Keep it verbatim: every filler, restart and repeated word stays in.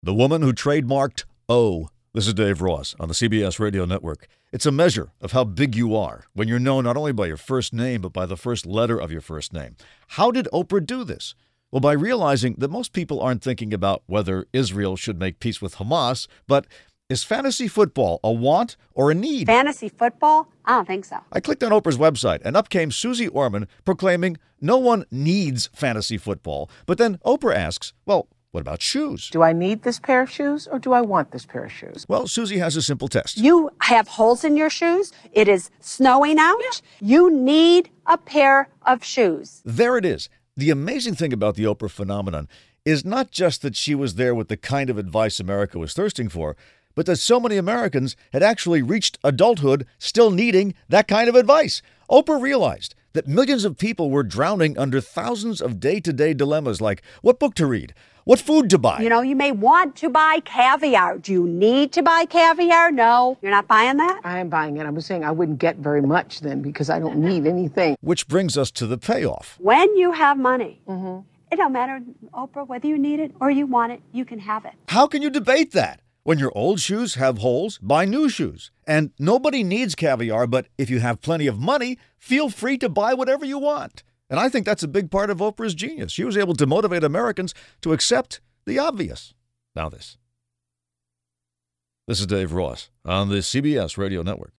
The woman who trademarked O. This is Dave Ross on the C B S Radio Network. It's a measure of how big you are when you're known not only by your first name, but by the first letter of your first name. How did Oprah do this? Well, by realizing that most people aren't thinking about whether Israel should make peace with Hamas, but is fantasy football a want or a need? Fantasy football? I don't think so. I clicked on Oprah's website, and up came Susie Orman proclaiming no one needs fantasy football. But then Oprah asks, well, what about shoes? Do I need this pair of shoes or do I want this pair of shoes? Well, Susie has a simple test. You have holes in your shoes. It is snowing out. You need a pair of shoes. There it is. The amazing thing about the Oprah phenomenon is not just that she was there with the kind of advice America was thirsting for, but that so many Americans had actually reached adulthood still needing that kind of advice. Oprah realized that millions of people were drowning under thousands of day-to-day dilemmas like what book to read, what food to buy. You know, you may want to buy caviar. Do you need to buy caviar? No. You're not buying that? I am buying it. I was saying I wouldn't get very much then because I don't need anything. Which brings us to the payoff. When you have money, Mm-hmm. it don't matter, Oprah, whether you need it or you want it, you can have it. How can you debate that? When your old shoes have holes, buy new shoes. And nobody needs caviar, but if you have plenty of money, feel free to buy whatever you want. And I think that's a big part of Oprah's genius. She was able to motivate Americans to accept the obvious. Now this. This is Dave Ross on the C B S Radio Network.